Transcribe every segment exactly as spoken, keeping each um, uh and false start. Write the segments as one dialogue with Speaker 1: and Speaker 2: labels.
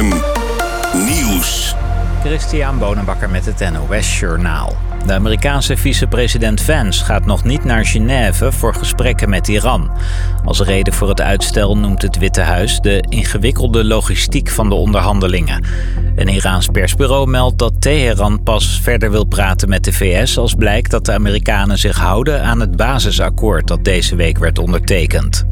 Speaker 1: M. Nieuws.
Speaker 2: Christian Bonenbakker met het N O S Journaal. De Amerikaanse vicepresident Vance gaat nog niet naar Genève voor gesprekken met Iran. Als reden voor het uitstel noemt het Witte Huis de ingewikkelde logistiek van de onderhandelingen. Een Iraans persbureau meldt dat Teheran pas verder wil praten met de V S als blijkt dat de Amerikanen zich houden aan het basisakkoord dat deze week werd ondertekend.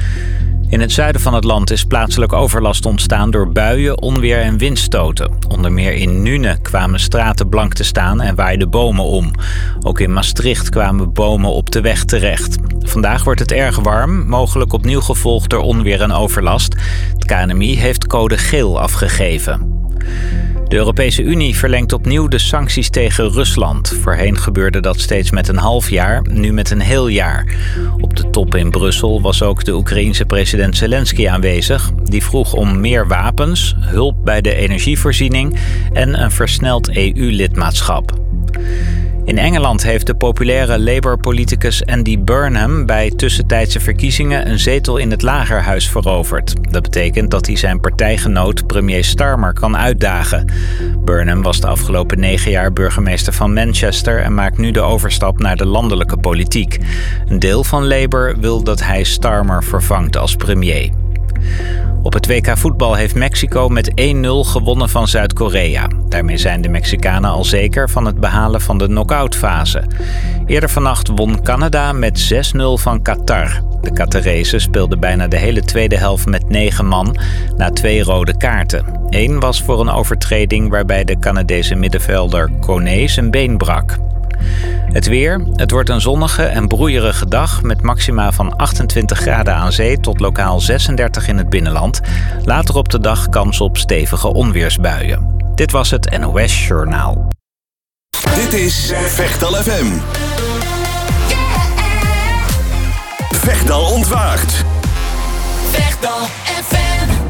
Speaker 2: In het zuiden van het land is plaatselijk overlast ontstaan door buien, onweer en windstoten. Onder meer in Nune kwamen straten blank te staan en waaiden bomen om. Ook in Maastricht kwamen bomen op de weg terecht. Vandaag wordt het erg warm, mogelijk opnieuw gevolgd door onweer en overlast. Het K N M I heeft code geel afgegeven. De Europese Unie verlengt opnieuw de sancties tegen Rusland. Voorheen gebeurde dat steeds met een half jaar, nu met een heel jaar. Op de top in Brussel was ook de Oekraïense president Zelensky aanwezig. Die vroeg om meer wapens, hulp bij de energievoorziening en een versneld E U-lidmaatschap. In Engeland heeft de populaire Labour-politicus Andy Burnham bij tussentijdse verkiezingen een zetel in het Lagerhuis veroverd. Dat betekent dat hij zijn partijgenoot premier Starmer kan uitdagen. Burnham was de afgelopen negen jaar burgemeester van Manchester en maakt nu de overstap naar de landelijke politiek. Een deel van Labour wil dat hij Starmer vervangt als premier. Op het W K voetbal heeft Mexico met één nul gewonnen van Zuid-Korea. Daarmee zijn de Mexicanen al zeker van het behalen van de knock-outfase. Eerder vannacht won Canada met zes nul van Qatar. De Qatarezen speelden bijna de hele tweede helft met negen man na twee rode kaarten. Eén was voor een overtreding waarbij de Canadese middenvelder Kone zijn been brak. Het weer. Het wordt een zonnige en broeierige dag met maxima van achtentwintig graden aan zee tot lokaal zesendertig in het binnenland. Later op de dag kans op stevige onweersbuien. Dit was het N O S Journaal.
Speaker 1: Dit is Vechtal F M. Vechtal ontwaakt.
Speaker 3: Vechtal F M.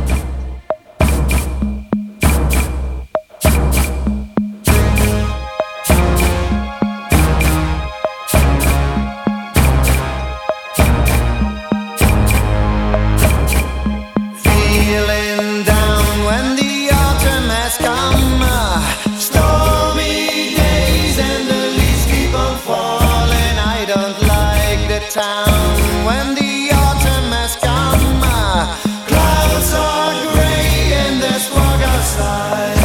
Speaker 4: Town when the autumn has come, uh, clouds are gray and there's fog outside.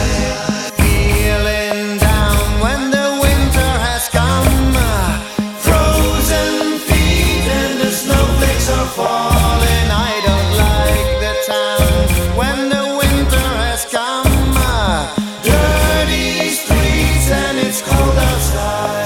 Speaker 4: Feeling down when the winter has come, uh, frozen feet and the snowflakes are falling. I don't like the town when the winter has come, uh, dirty streets and it's cold outside.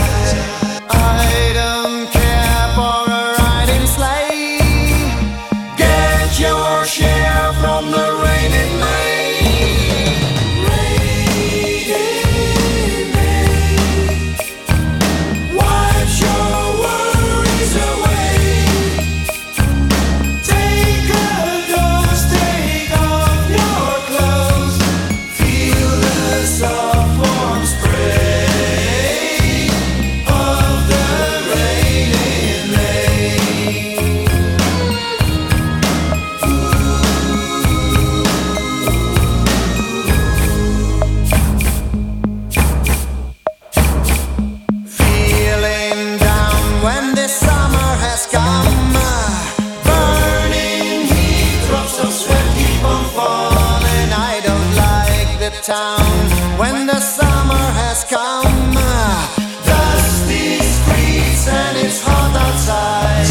Speaker 4: Town when the summer has come, dusty streets and it's hot outside.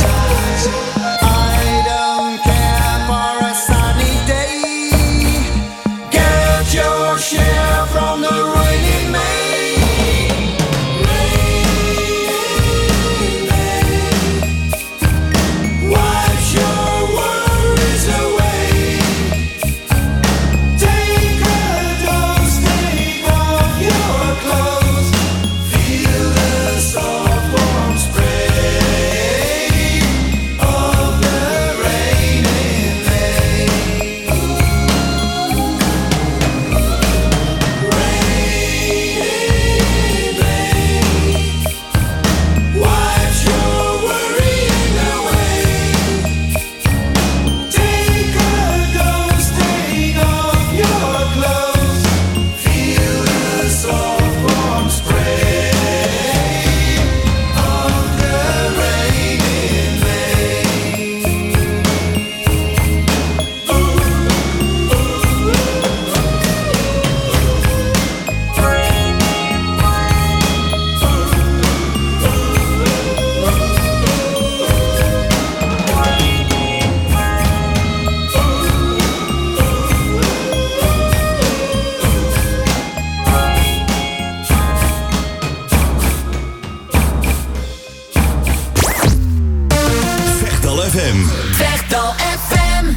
Speaker 4: I don't care for a sunny day. Get your share from the rainy May. Rainy May. Wash your worries away. Take a dose.
Speaker 1: F M.
Speaker 3: Vechtal F M.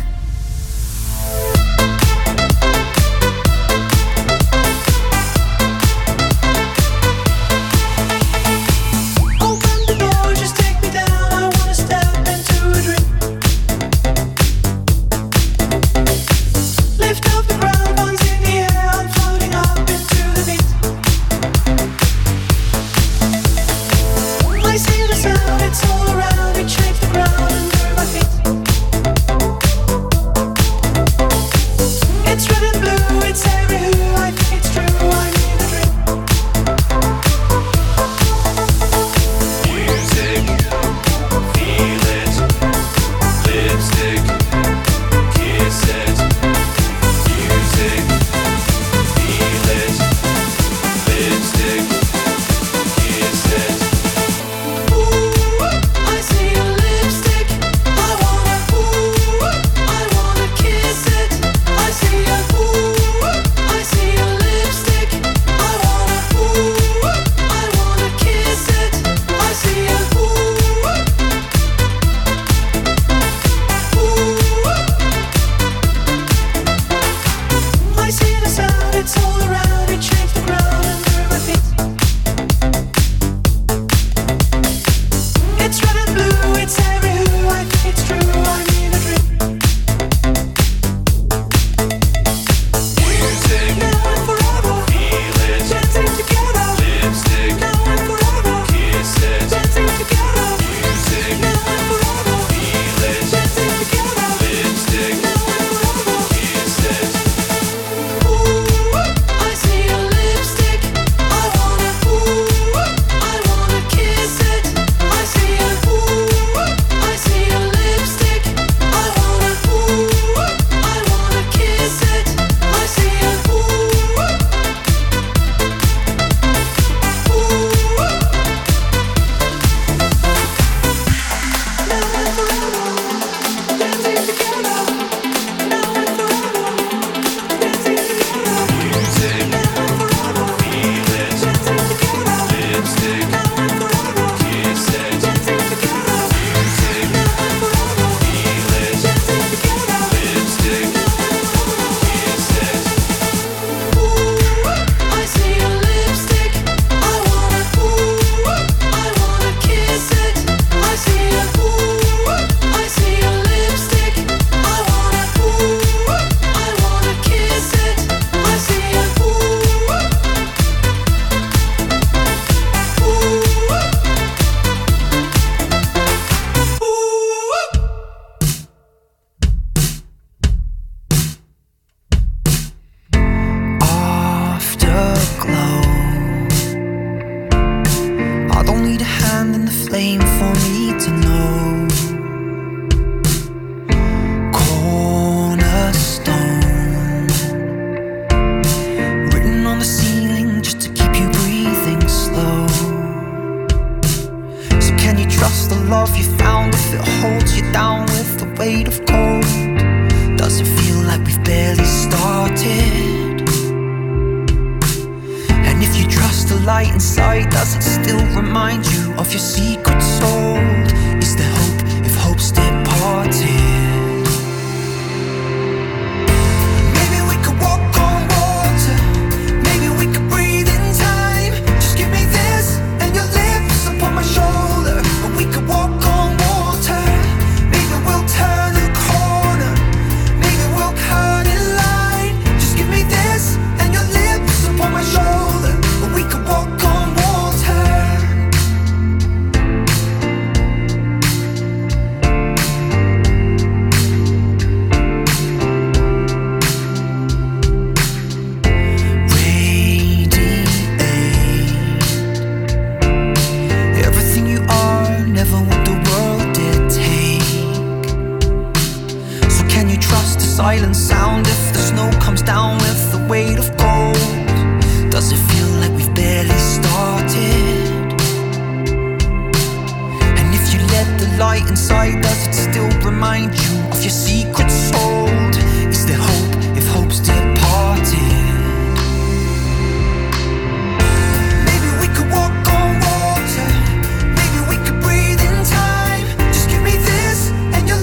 Speaker 5: And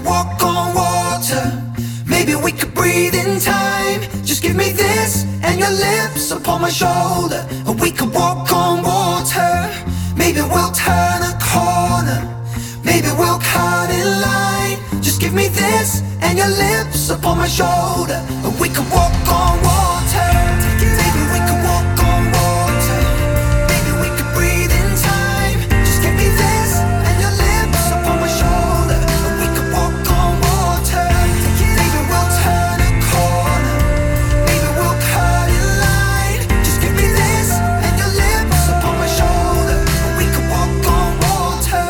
Speaker 5: could walk on water. Maybe we could breathe in time. Just give me this and your lips upon my shoulder. And we could walk on water. Maybe we'll turn a corner. Maybe we'll cut in line. Just give me this and your lips upon my shoulder. And we could walk on water. Maybe we could walk on water. Maybe we could breathe in time. Just give me this and your lips upon my shoulder. And we could walk on water. Maybe we'll turn a corner. Maybe we'll cut in line. Just give me this and your lips upon my shoulder. And we could walk on water.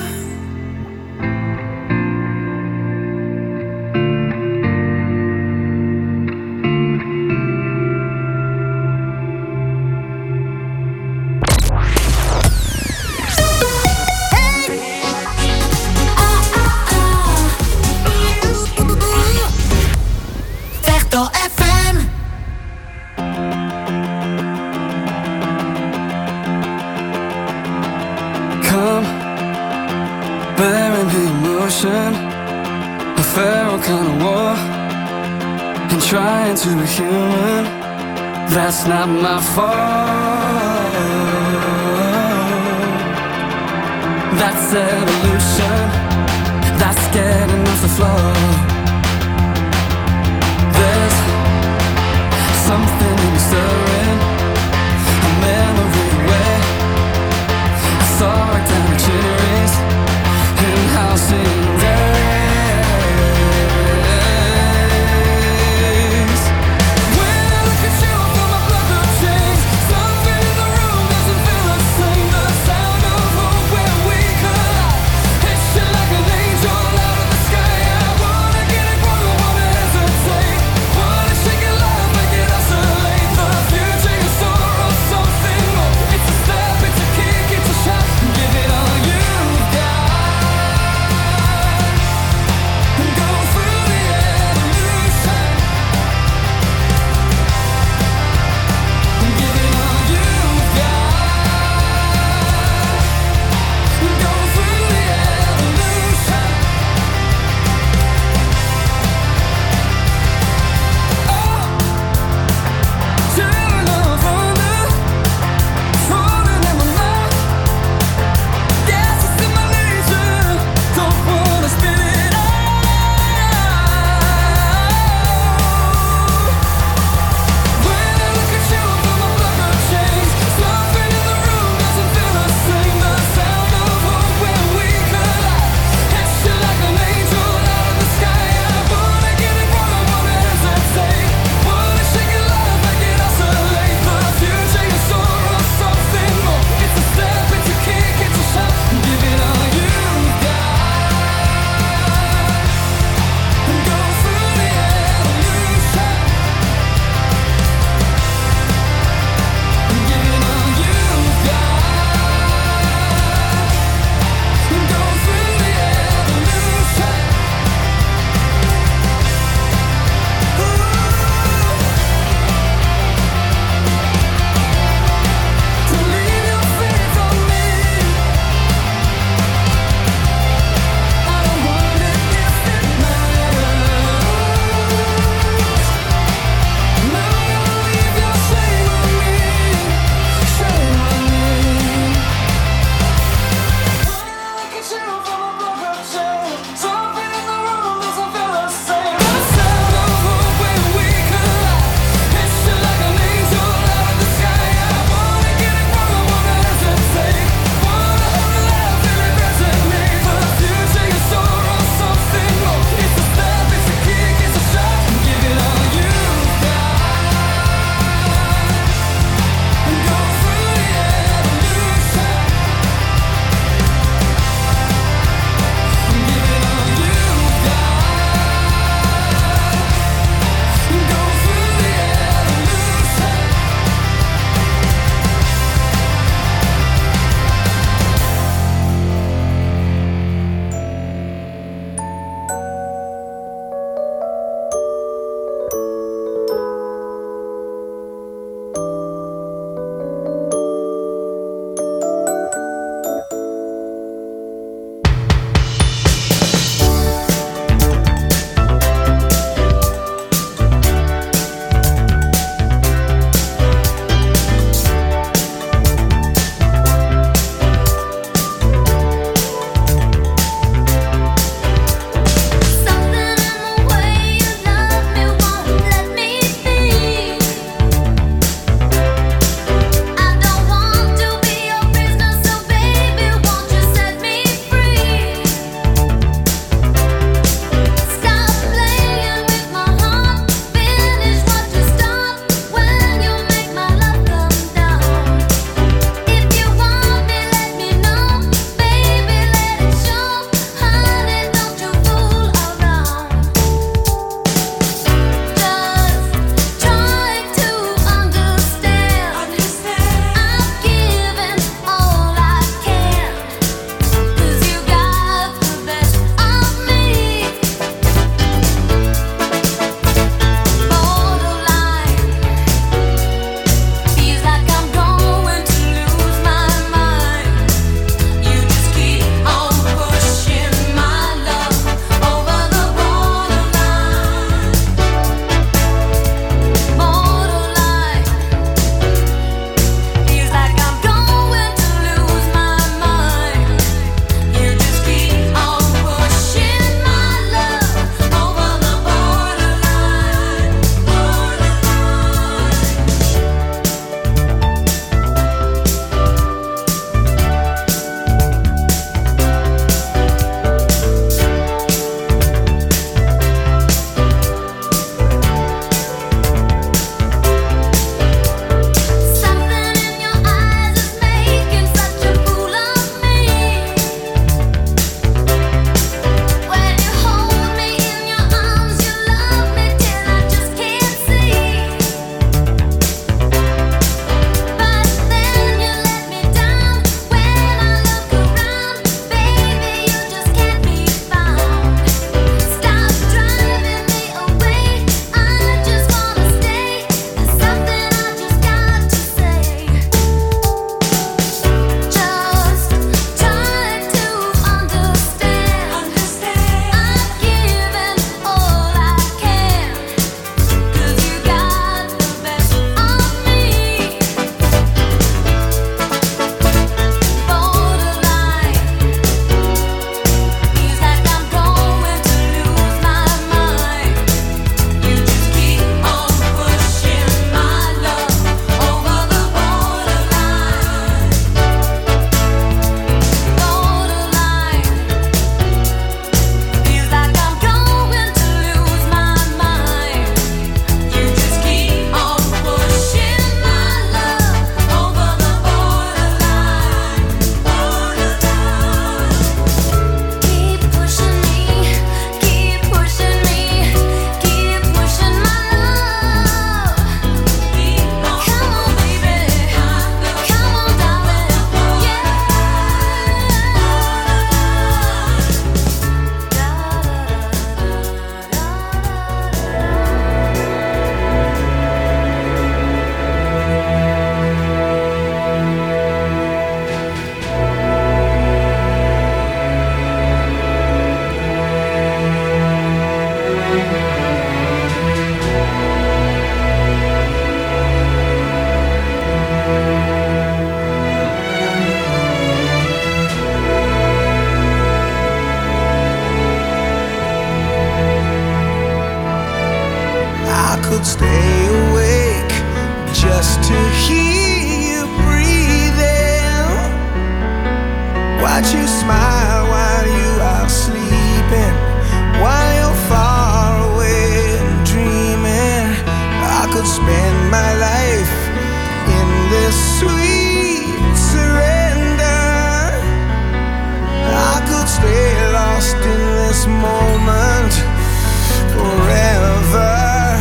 Speaker 3: Vechtal F M.
Speaker 6: Come, bearing the emotion, a feral kind of war, and trying to be human. That's not my fault. That's evolution. That's getting off the floor. There's something in me stirring, a memory where I saw it down the cherries in house in days. When I look at you, I feel my blood will change. Something in the room doesn't feel the same. The sound of hope where we collide. It's shit like an angel out of the sky. I wanna get it wrong, I wanna hesitate. Wanna shake it live, make it oscillate.
Speaker 4: could stay awake just to hear you breathing. Watch you smile while you are sleeping, while you're far away and dreaming. I could spend my life in this sweet surrender. I could stay lost in this moment forever.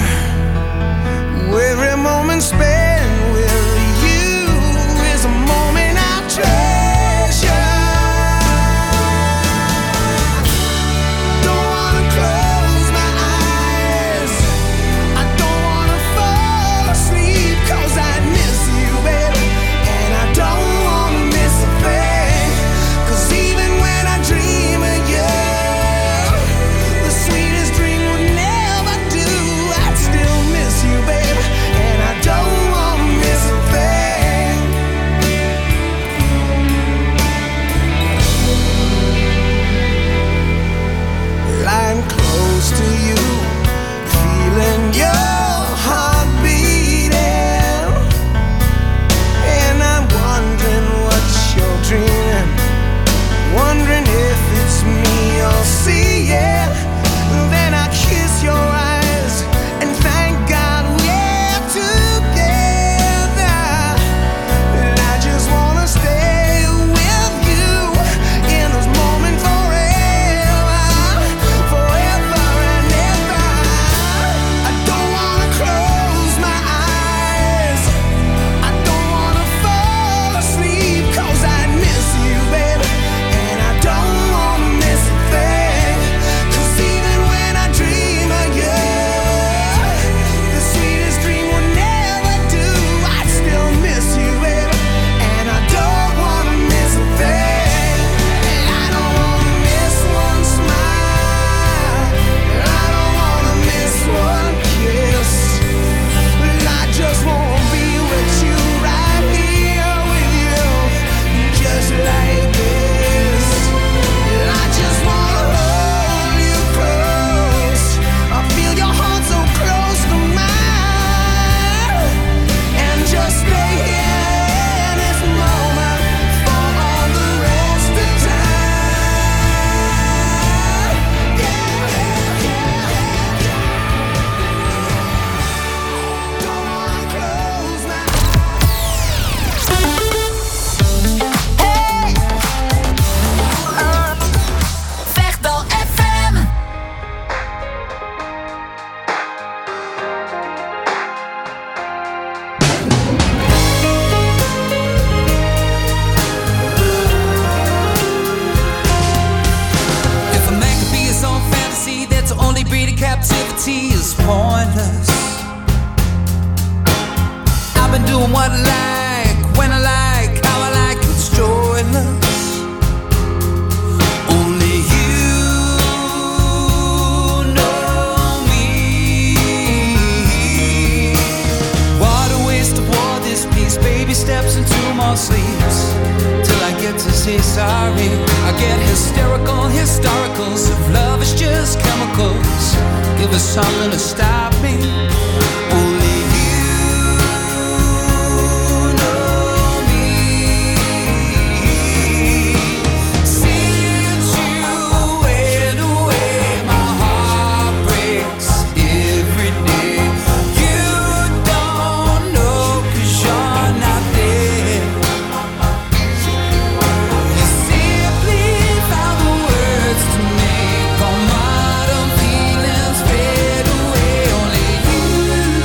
Speaker 4: Every moment spent with you is a moment I treasure. Don't wanna close my eyes, I don't wanna fall asleep, 'cause I miss you, baby, and I don't wanna miss a thing. 'Cause even when I dream of you, the sweetest dream would never do. I'd still miss you, baby, and I don't wanna miss a thing. Lying close to you, feeling your heart beating, and I'm wondering what you're dreaming, wondering if it's me you're seeing. Then I kiss your eyes and thank God we're together. And I just wanna stay with you in this moment forever, forever and ever. I don't wanna close my eyes, I don't wanna fall asleep, 'cause I miss you, baby, and I don't wanna miss a thing. 'Cause even when I dream of you, the sweetest dream would never do. I'd still miss you, baby, and I don't wanna miss a thing. I don't wanna miss one smile, I don't wanna miss one kiss. I just wanna be with you, right here with you, just like this. I just wanna hold you close, I feel your heart so close to mine, and just stay here in this moment for all the rest of time. Yeah, yeah, don't wanna close my
Speaker 3: Vechtal F M.
Speaker 6: If a man could be his own fantasy, then to only breed in captivity is pointless. I've been doing what I like, when I like, how I like, it's joyless. Only you know me. What a waste of war this piece. Baby steps into more sleeps till I get to say sorry. I get hysterical, historicals. If love is just chemicals, give us something to stop me. Only you know me. Since you went away, my heart breaks every day. You don't know 'cause you're not there. You simply found the words to make all modern feelings fade away. Only you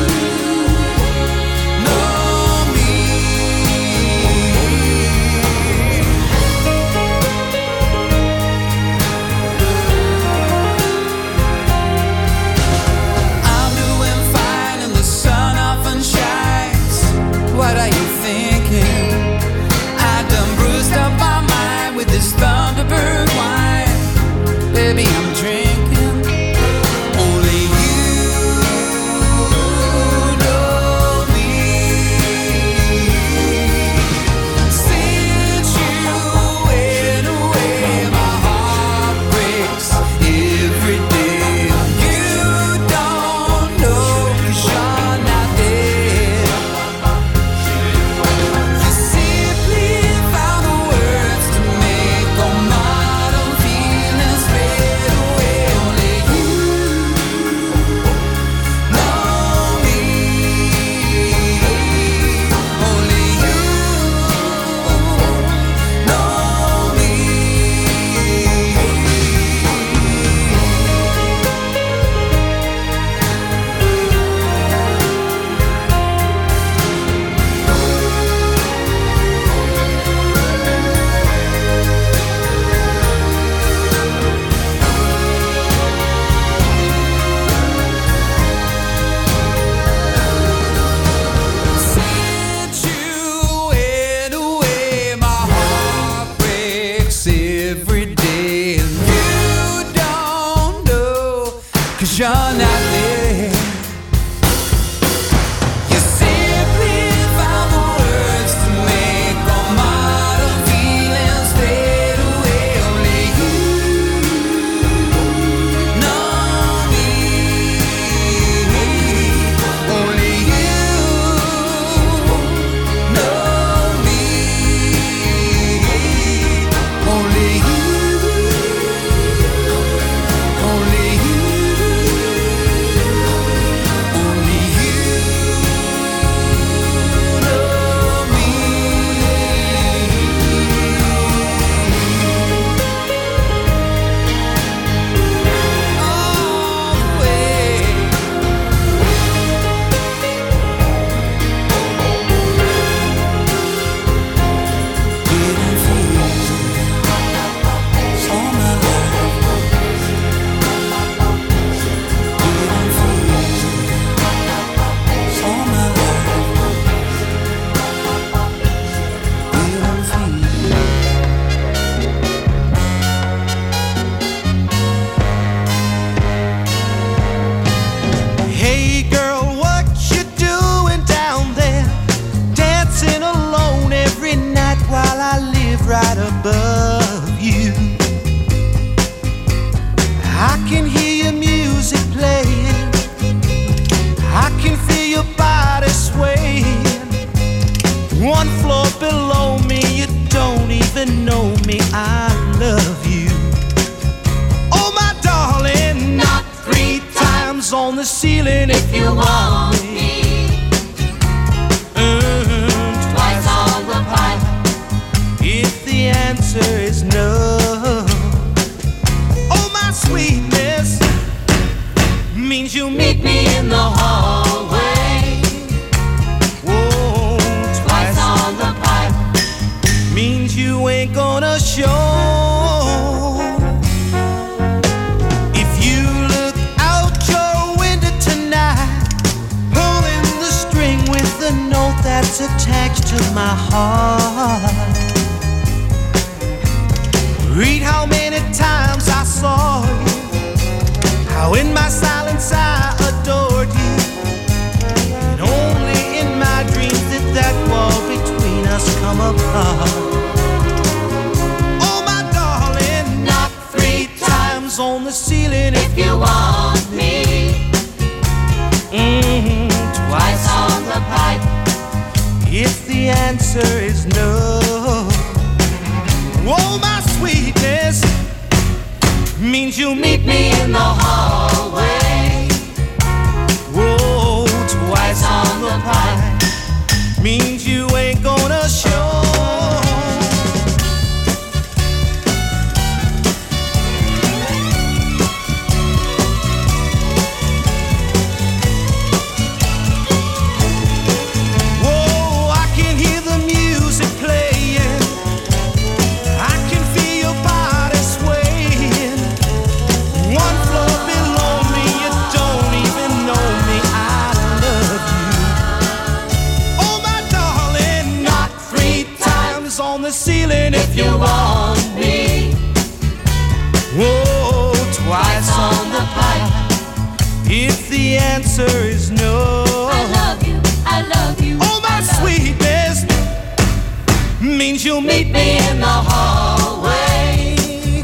Speaker 4: can hear your music playing. I can feel your body swaying. One floor below me, you don't even know me. I love you. Oh my darling, not three times on the ceiling if you want me. Mm, twice on the pipe if the answer is no. Oh my sweetness means you meet me in the hallway. Whoa, twice on the pipe means you ain't gonna show. If you look out your window tonight, pulling the string with the note that's attached to my heart. Read how many times I saw you, how in my silence I adored you, and only in my dreams did that wall between us come apart. Oh my darling, not three times on the ceiling if you want me. Mm-hmm, twice on the pipe if the answer is no. Oh my sweetness means you'll meet me in the hallway. Whoa, twice on the pipe means you ain't gonna show. Whoa, I can hear the music playing. I can feel your body swaying. One floor below me, you don't even know me. I love you. Oh my darling, not three times on the ceiling if you want me. Whoa, twice on the pipe if the answer is no.
Speaker 3: I love you, I love you.
Speaker 4: Oh my sweetness means you'll meet me in the hallway.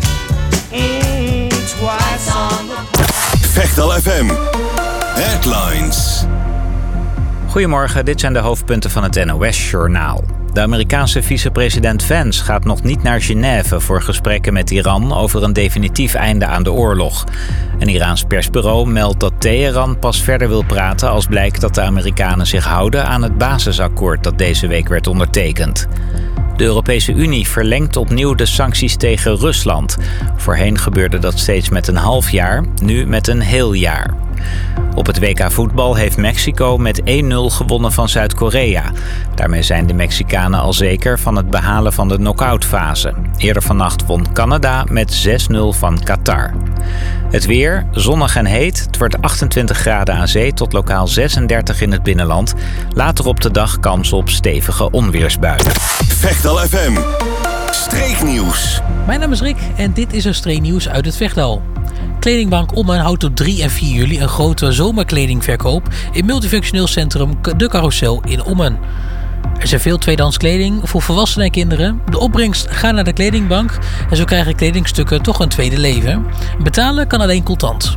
Speaker 4: Mm, twice on the
Speaker 1: Vechtal F M. Headlines.
Speaker 2: Goedemorgen, dit zijn de hoofdpunten van het N O S-journaal. De Amerikaanse vicepresident Vance gaat nog niet naar Genève voor gesprekken met Iran over een definitief einde aan de oorlog. Een Iraans persbureau meldt dat Teheran pas verder wil praten als blijkt dat de Amerikanen zich houden aan het basisakkoord dat deze week werd ondertekend. De Europese Unie verlengt opnieuw de sancties tegen Rusland. Voorheen gebeurde dat steeds met een half jaar, nu met een heel jaar. Op het W K voetbal heeft Mexico met één nul gewonnen van Zuid-Korea. Daarmee zijn de Mexicanen al zeker van het behalen van de knock-outfase. Eerder vannacht won Canada met zes nul van Qatar. Het weer, zonnig en heet. Het wordt achtentwintig graden aan zee tot lokaal zesendertig in het binnenland. Later op de dag kans op stevige onweersbuien.
Speaker 1: Vechtal F M. Streeknieuws.
Speaker 7: Mijn naam is Rick en dit is een streeknieuws uit het Vechtdal. Kledingbank Ommen houdt op drie en vier juli een grote zomerkledingverkoop in multifunctioneel centrum De Carousel in Ommen. Er zijn veel tweedehands kleding voor volwassenen en kinderen. De opbrengst gaat naar de kledingbank en zo krijgen kledingstukken toch een tweede leven. Betalen kan alleen contant.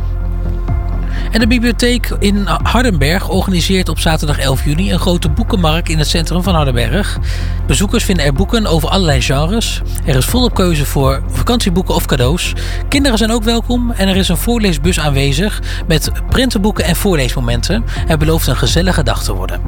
Speaker 7: En de bibliotheek in Hardenberg organiseert op zaterdag elf juni een grote boekenmarkt in het centrum van Hardenberg. Bezoekers vinden er boeken over allerlei genres. Er is volop keuze voor vakantieboeken of cadeaus. Kinderen zijn ook welkom en er is een voorleesbus aanwezig met prentenboeken en voorleesmomenten. Het belooft een gezellige dag te worden.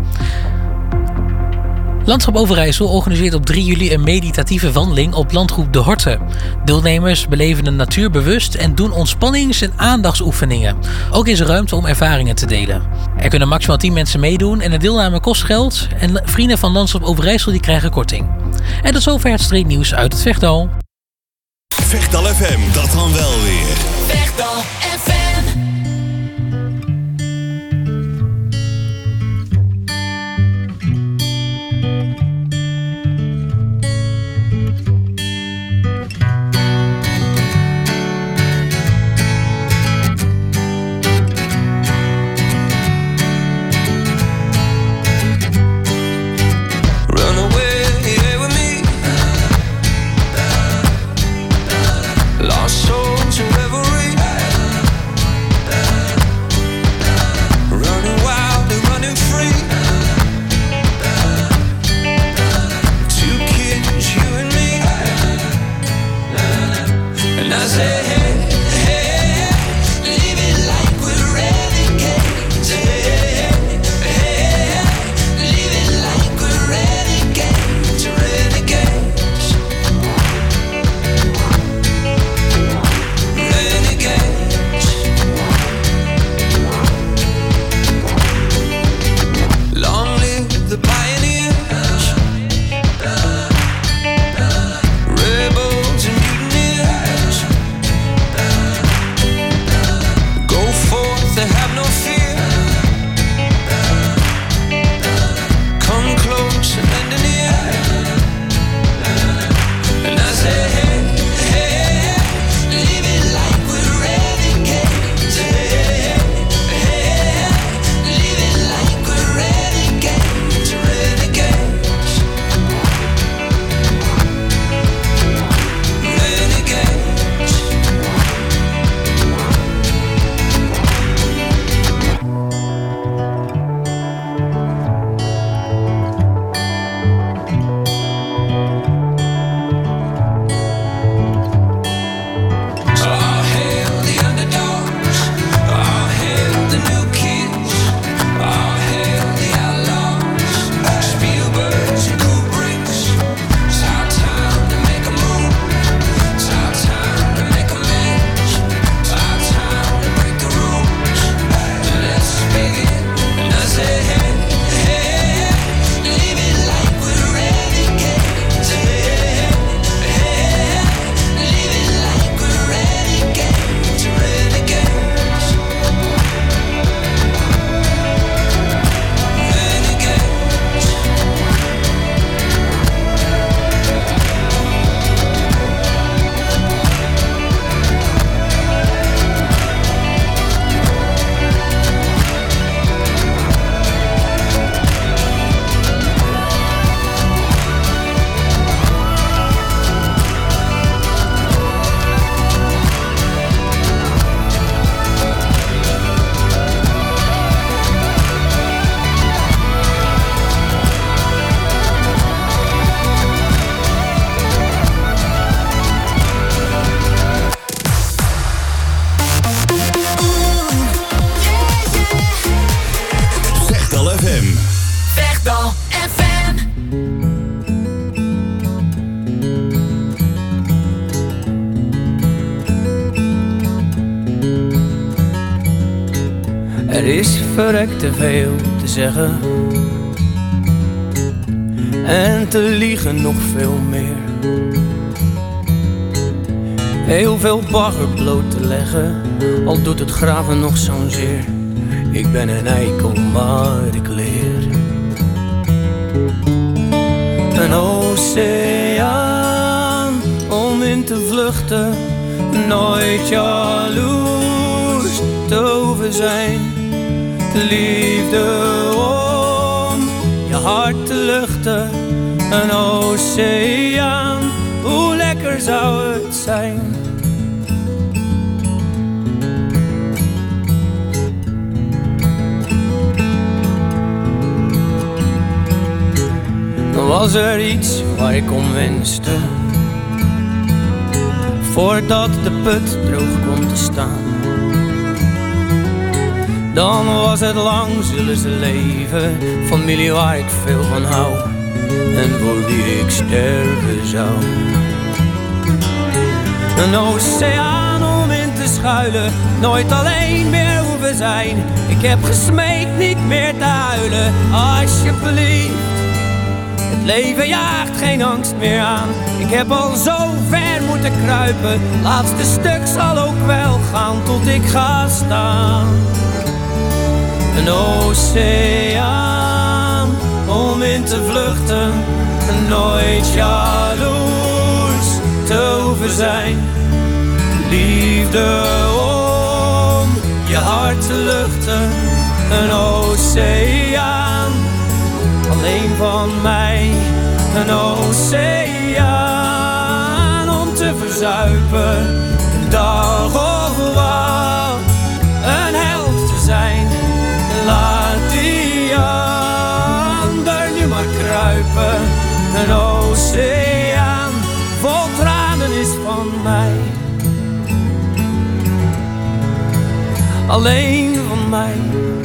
Speaker 7: Landschap Overijssel organiseert op drie juli een meditatieve wandeling op landgoed De Horten. Deelnemers beleven de natuur bewust en doen ontspannings- en aandachtsoefeningen. Ook is er ruimte om ervaringen te delen. Er kunnen maximaal tien mensen meedoen en de deelname kost geld. En vrienden van Landschap Overijssel die krijgen korting. En tot zover het streeknieuws uit het Vechtdal.
Speaker 1: Vechtal F M, dat dan wel weer.
Speaker 3: Vechtal F M.
Speaker 6: Lost souls in reverie.
Speaker 8: Er is verrekt te veel te zeggen en te liegen nog veel meer. Heel veel bagger bloot te leggen, al doet het graven nog zo'n zeer. Ik ben een eikel, maar ik leer. Een oceaan om in te vluchten, nooit jaloers te hoeven zijn. Liefde om je hart te luchten, een oceaan, hoe lekker zou het zijn. Dan was er iets waar ik om wenste, voordat de put droog kwam te staan. Dan was het lang zullen ze leven, familie waar ik veel van hou en voor wie ik sterven zou. Een oceaan om in te schuilen, nooit alleen meer hoeven zijn. Ik heb gesmeekt niet meer te huilen, alsjeblieft. Het leven jaagt geen angst meer aan. Ik heb al zo ver moeten kruipen, laatste stuk zal ook wel gaan tot ik ga staan. Een oceaan om in te vluchten, nooit jaloers te hoeven zijn. Liefde om je hart te luchten, een oceaan alleen van mij. Een oceaan om te verzuipen, een dag of wat, een held te zijn. Laat die ander nu maar kruipen. Een oceaan vol tranen is van mij, alleen van mij.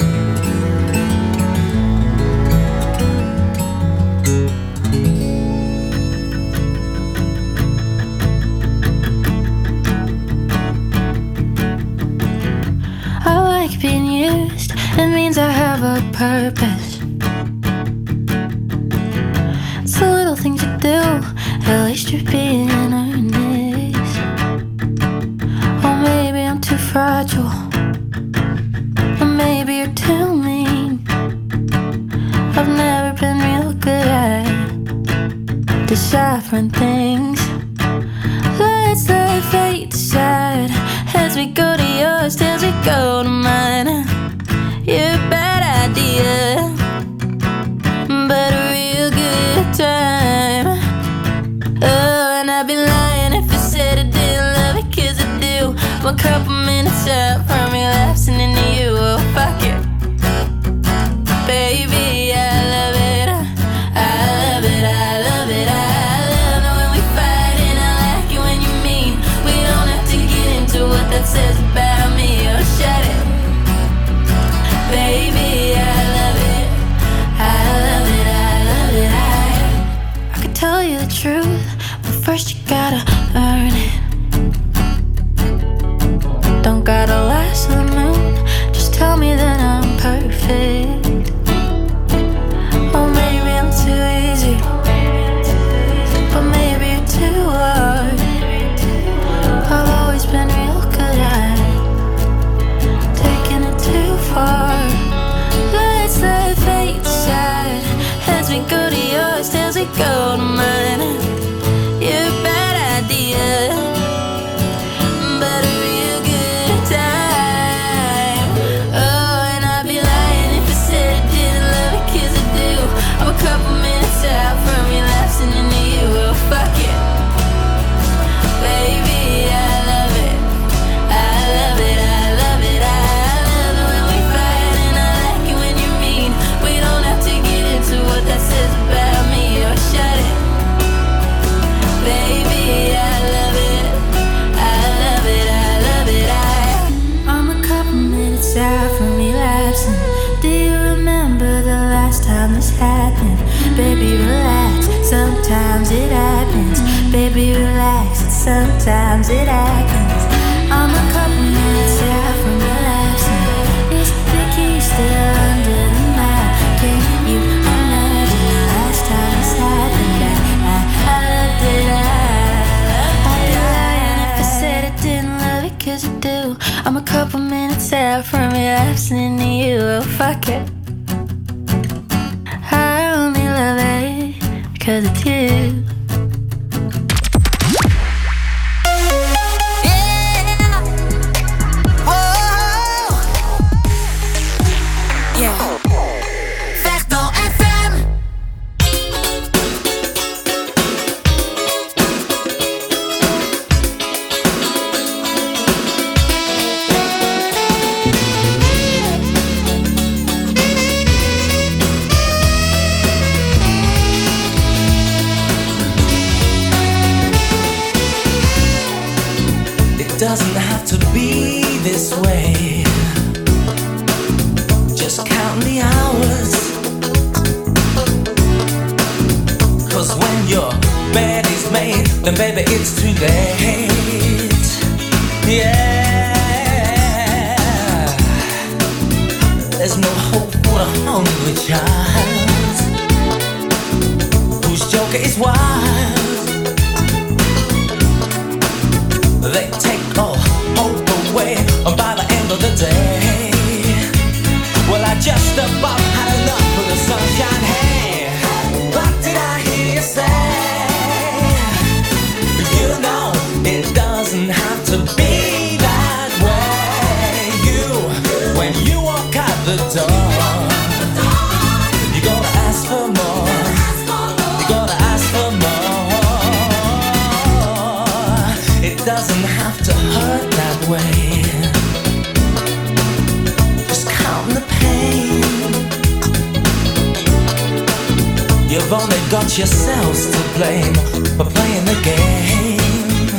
Speaker 9: I like being used, it means I have a purpose. It's the little things you do, at least you're being earnest. Or maybe I'm too fragile, or maybe you're too mean. I've never been real good at deciphering things. Let's let fate decide as we go to yours, as we go to mine. You're a bad idea, but a real good time. Oh, and I'd be lying if I said I didn't love it, 'cause I do. One couple minutes out from relapsing into you, oh fuck it. Baby, I love it, I love it, I love it, I love it when we fight and I like it when you mean. We don't have to get into what that says about me, oh shut it. Baby, I love it, I love it, I love it, I I could tell you the truth, but first you gotta earn it. Don't gotta last to the moon, just tell me that I'm perfect. Or maybe I'm too easy, but maybe you're too hard. I've always been real good at taking it too far. Let's let fate decide as we go to yours, as we go to mine. You're a bad idea, but a real good time. Oh, and I'd be lying if I said I didn't love it, 'cause I do. I'm a couple minutes out from relapsing into you, oh fuck it. Baby, I love it, I love it, I love it, I love it when we fight and I like it when you're mean. We don't have to get into what that says about me, oh shut it. Baby, I love it, I love it, I love it, I I'm a couple minutes out from relapsing. Do you remember the last time this happened? Baby, relax, sometimes it happens. Baby, relax, sometimes it happens. I'm a couple minutes out from relapsing. It's tricky as you do. I'm a couple minutes out from relapsing into you. Oh, fuck it. I only love it because it's you.
Speaker 10: Doesn't have to be this way. Just count the hours. Cause when your bed is made, then baby it's too late. Yeah. There's no hope for a hungry child whose joker is wild. They take all hope away by the end of the day. Well, I just about had enough of the sunshine. Hey, what did I hear you say? You know, it doesn't have to be that way. You, when you walk out the door, you gotta ask for more. You gotta ask for more. It doesn't have to hurt that way. Just count the pain. You've only got yourselves to blame for playing the game.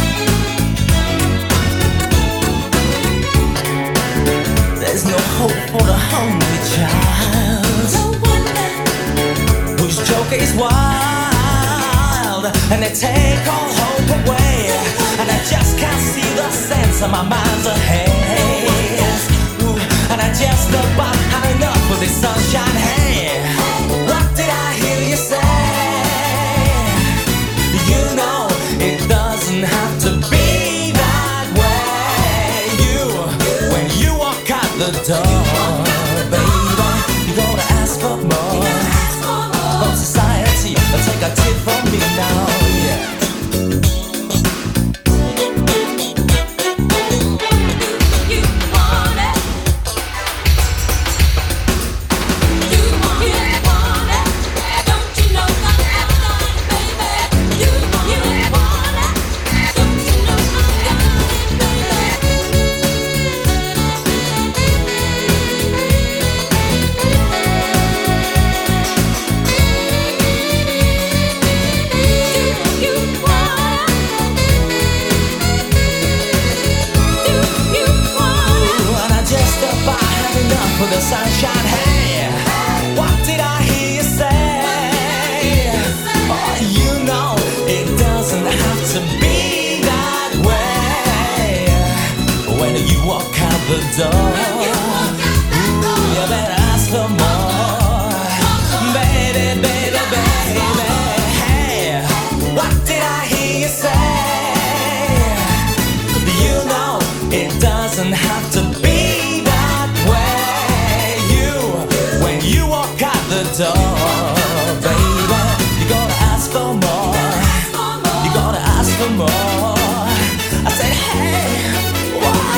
Speaker 10: There's no hope for the hungry child whose joker is wild, and they take all hope away. And I just can't see the sense of my mind's ahead. Ooh, and I just about had enough of this sunshine. Hey, what did I hear you say? You know, it doesn't have to be that way. You, when you walk out the door, baby, you gotta ask for more. From society, take a tip from me now, yeah. For the sunshine, hey, what did I hear you say? Oh, you know, it doesn't have to be that way. When you walk out the door, ooh, you better ask for more. Baby, baby, baby, hey, what did I hear you say? You know, it doesn't have to be the door, baby, you gotta ask for more. You gotta ask for more. I said, hey, what?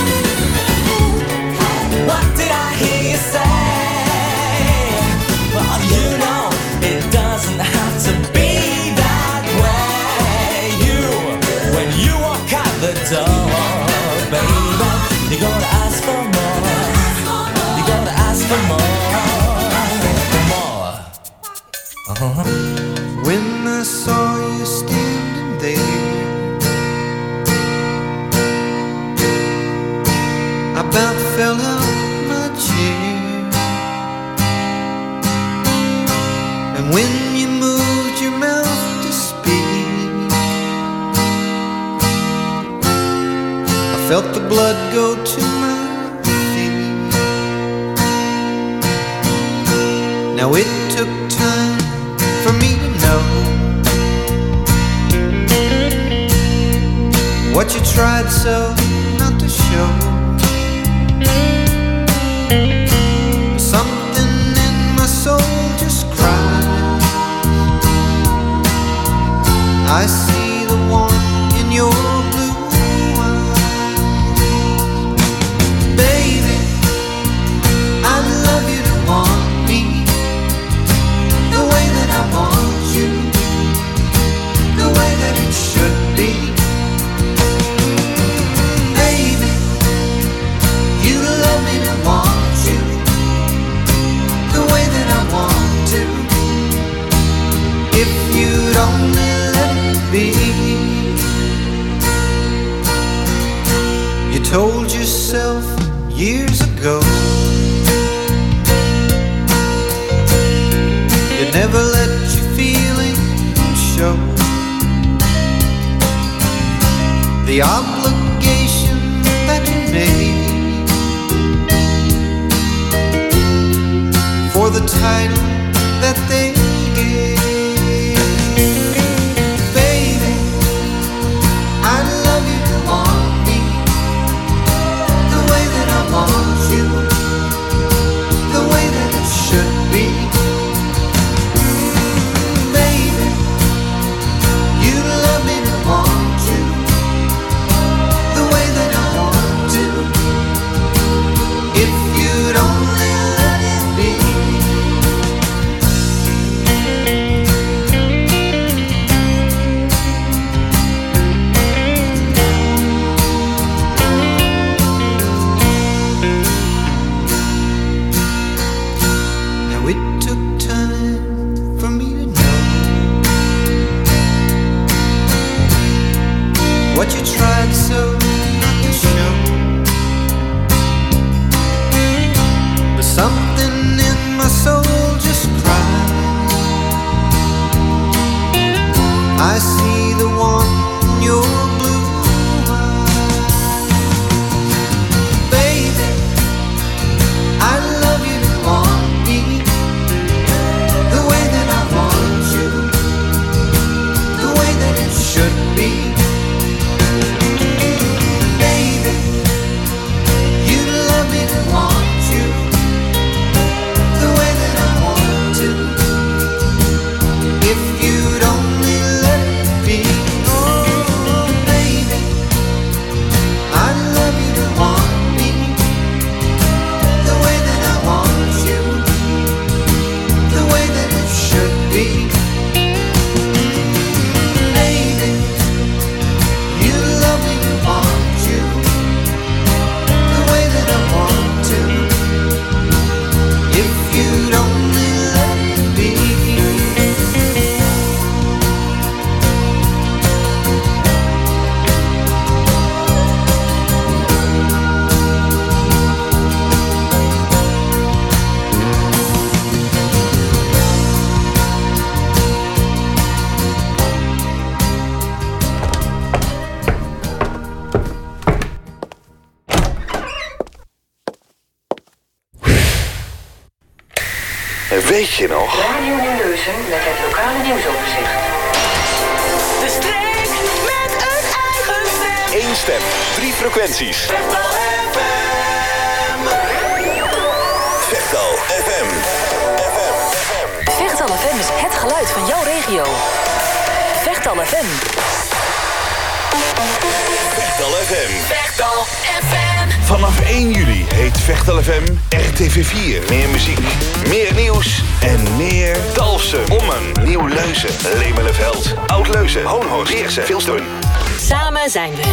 Speaker 10: What did I hear you say? Well, you know, it doesn't have to be that way. You, when you walk out the door, baby, you gotta ask for more. You gotta ask for more. Uh-huh.
Speaker 4: When I saw you standing there, I about fell out my chair. And when you moved your mouth to speak, I felt the blood go to my feet. Now it took time for me to know what you tried so not to show. told yourself years ago you never let your feelings show. The obligation that you made for the title that they gave. Baby, I love you, you want me the way that I want you, the way that it should be. Baby, you love me, you want you the way that I want to. If you'd only let it be. Now it took time for me to know what you tried so not to show. But something in my soul just cried. I see the one in your blue eyes. Baby, I love you, you want me the way that I want you, the way that it should be. Baby, you love me, you want you the way that I want to. If you'd only let it be. Oh, baby, I love you, you want me the way that I want you, the way that it should be. Baby, you love me, you want you the way that I want to. If you'd only let it be.
Speaker 1: Weet je nog?
Speaker 11: Radio Nieuwleuzen met het lokale nieuwsoverzicht. De streek met een eigen stem.
Speaker 1: Eén stem, drie frequenties.
Speaker 11: Vechtal F M.
Speaker 1: Vechtal F M.
Speaker 12: Vechtal F M is het geluid van jouw regio. Vechtal F M.
Speaker 1: Vechtal F M.
Speaker 11: Vechtal F M.
Speaker 1: Vanaf één juli heet Vechtal F M R T V vier. Meer muziek, meer nieuws en meer Dalfsen, Ommen, Nieuw-Leuzen, Lemelenveld, Oud-Leuzen, Hoonhoorn, Geersen, Vilstoen.
Speaker 12: Samen zijn we.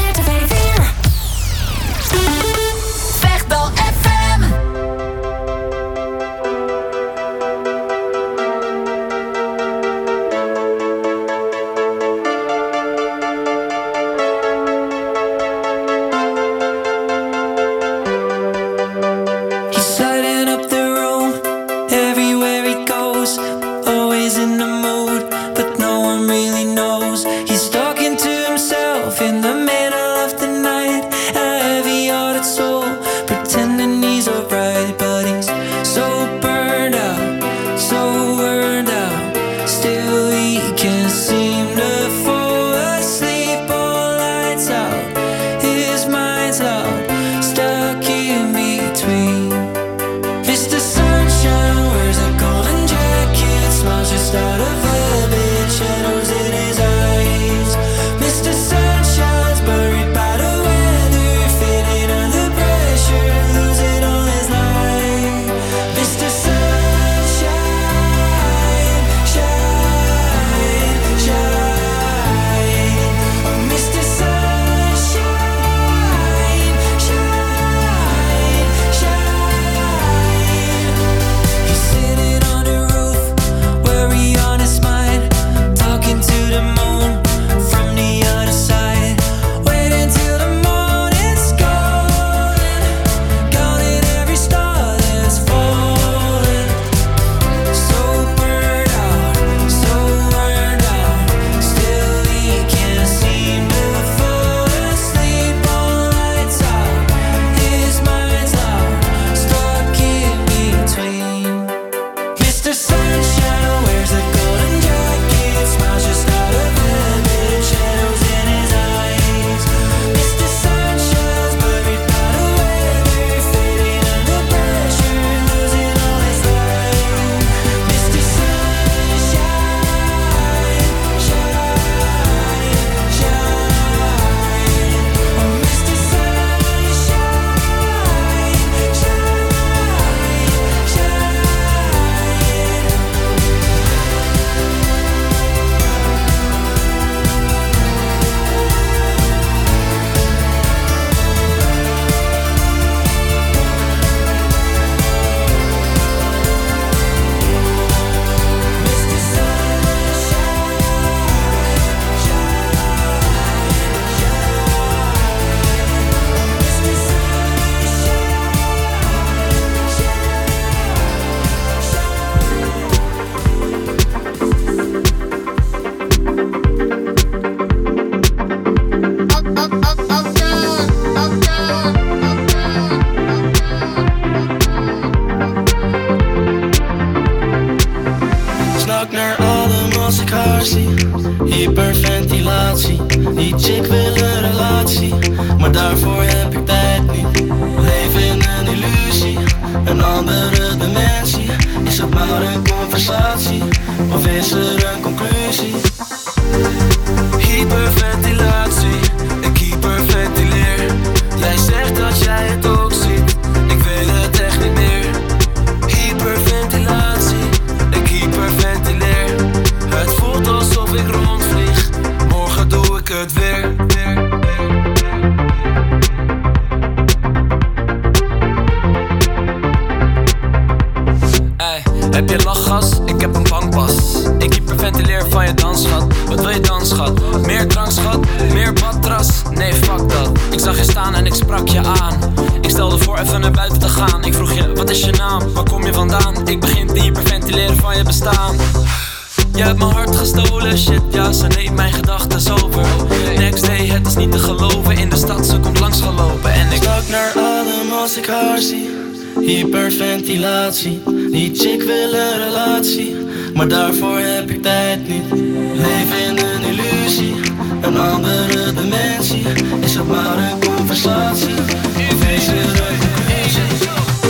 Speaker 11: Vechtal F M.
Speaker 10: He's lighting up the room everywhere he goes, always in the mood, but no one really knows. He's talking to himself in the middle of the night.
Speaker 13: conversatie? Of is er een conclusie? Hyperventilatie, ik hyperventileer. Jij zegt dat jij het ook ziet, ik weet het echt niet meer. Hyperventilatie, ik hyperventileer. Het voelt alsof ik rondvlieg, morgen doe ik het weer. Ey, heb je lachgas? Ik heb een bankpas. Ik hyperventileer van je dans, schat. Wat wil je dan, schat? Meer drank, schat? Meer badras? Nee, fuck dat. Ik zag je staan en ik sprak je aan. Ik stelde voor even naar buiten te gaan. Ik vroeg je, wat is je naam? Waar kom je vandaan? Ik begin te hyperventileren van je bestaan. Je hebt mijn hart gestolen, shit ja, ze neemt mijn gedachten over. Next day, het is niet te geloven. In de stad, ze komt langs gelopen en ik
Speaker 14: stak naar adem als ik haar zie. Hyperventilatie, die chick wil een relatie, maar daarvoor heb ik tijd niet. Leef in een illusie, een andere dimensie. Is het maar een conversatie, of is er een conclusie?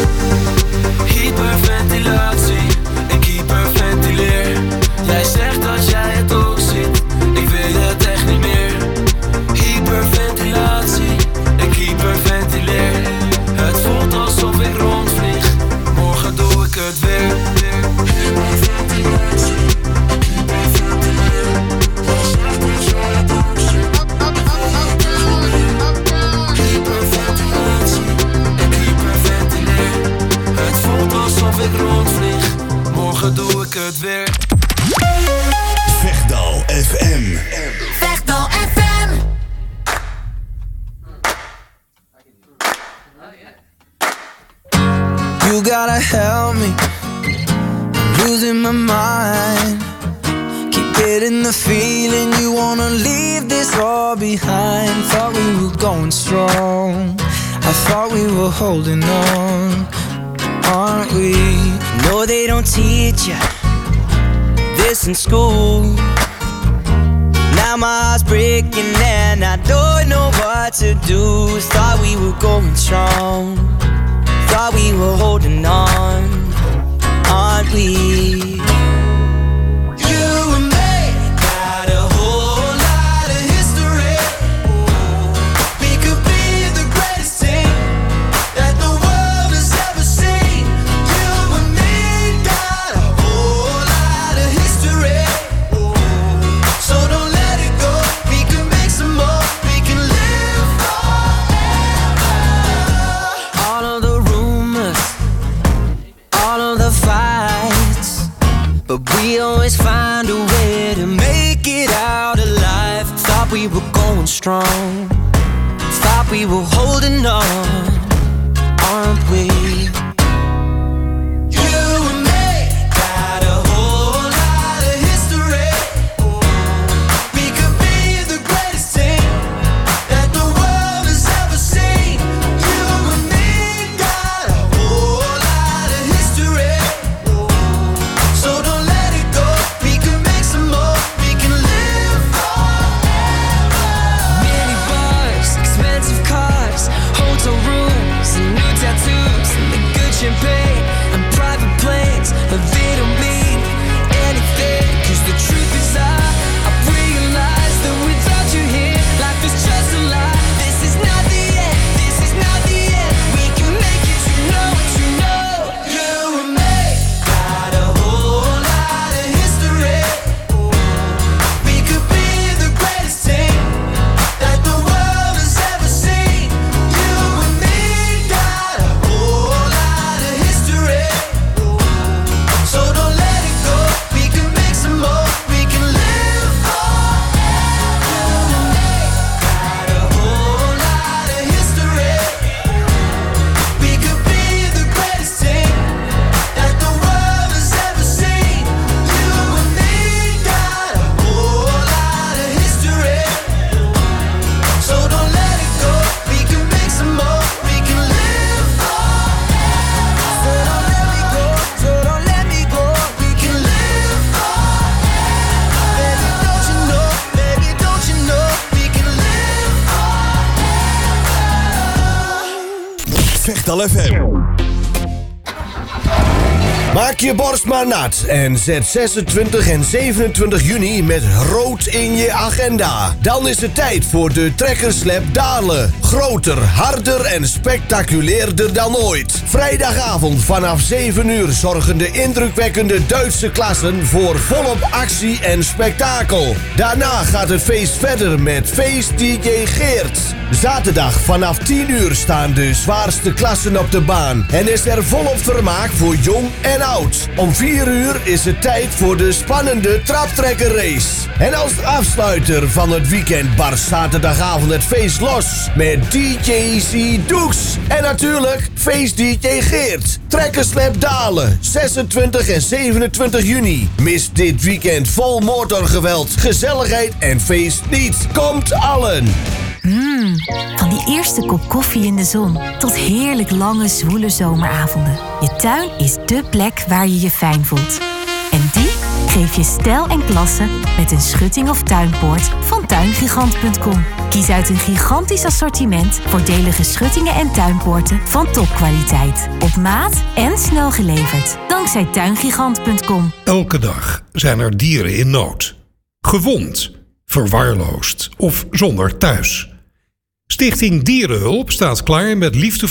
Speaker 13: Hyperventilatie, ik hyperventileer. Jij zegt dat jij het ook ziet, ik weet het echt niet meer. Hyperventilatie, ik hyperventileer. Het voelt alsof ik rondvlieg, morgen doe ik het weer. Hyperventilatie, hyperventileer. Jij zegt dat jij het ook ziet, hyperventilatie, ik hyperventileer. Het voelt alsof ik rondvlieg, morgen doe ik het weer.
Speaker 1: Vechtal F M.
Speaker 3: Vechtal F M.
Speaker 5: You gotta help me, I'm losing my mind. Keep getting the feeling you wanna leave this all behind. Thought we were going strong, I thought we were holding on, aren't we? No, they don't teach you this in school. Now my heart's breaking and I don't know what to do. Thought we were going strong, thought we were holding on, aren't we? You and me got a whole lot of history. We could be the greatest team that the world has ever seen. You and me got a whole lot of history. So don't let it go, we can make some more, we can live forever. All of the rumors, all of the fights, but we always find a way to make it out alive. Thought we were going strong, thought we were holding on, aren't we? You and me got a whole lot of history. We could be the greatest team that the world has ever seen. You and me got a whole lot of history. So don't let it go, we can make some more, we can live forever. Many bars, expensive cars, hotel rooms, and new tattoos, and the good champagne, and private planes, but they don't mean anything. Cause the truth is I, I realize that without you here, life is just a lie. This is not the end, this is not the end. We can make it, you know what you know. You and me got a whole lot of history. We could be the greatest team that the world has ever seen. You and me got a whole lot of history. So don't let it go, we can make some more, we can live forever. Got a whole lot of history. We could be the greatest team that the world has ever seen. You and me got a whole lot of history. So don't let it go, we can make some more, we can live forever. So don't let me go, so don't let me go, we can live forever. Baby, don't you know, baby, don't you know, we can live forever.
Speaker 1: Vechtal F M.
Speaker 15: Maak je borst maar nat en zet zesentwintig en zevenentwintig juni met rood in je agenda. Dan is het tijd voor de Trekkerslap Dalen. Groter, harder en spectaculairder dan ooit. Vrijdagavond vanaf zeven uur zorgen de indrukwekkende Duitse klassen voor volop actie en spektakel. Daarna gaat het feest verder met Feest D J Geert. Zaterdag vanaf tien uur staan de zwaarste klassen op de baan en is er volop vermaak voor jong en oud. Om vier uur is het tijd voor de spannende traptrekkerrace. En als afsluiter van het weekend barst zaterdagavond het feest los met D J C Doeks. En natuurlijk Feest D J Geert. Trekkerslap Dalen, zesentwintig en zevenentwintig juni. Mis dit weekend vol motorgeweld, gezelligheid en feest niet. Komt allen!
Speaker 16: Mmm, van die eerste kop koffie in de zon tot heerlijk lange, zwoele zomeravonden. Je tuin is dé plek waar je je fijn voelt. En die geef je stijl en klasse met een schutting of tuinpoort van tuingigant punt com. Kies uit een gigantisch assortiment voordelige schuttingen en tuinpoorten van topkwaliteit. Op maat en snel geleverd. Dankzij tuingigant punt com.
Speaker 17: Elke dag zijn er dieren in nood. Gewond, verwaarloosd of zonder thuis. Stichting Dierenhulp staat klaar met liefdevolle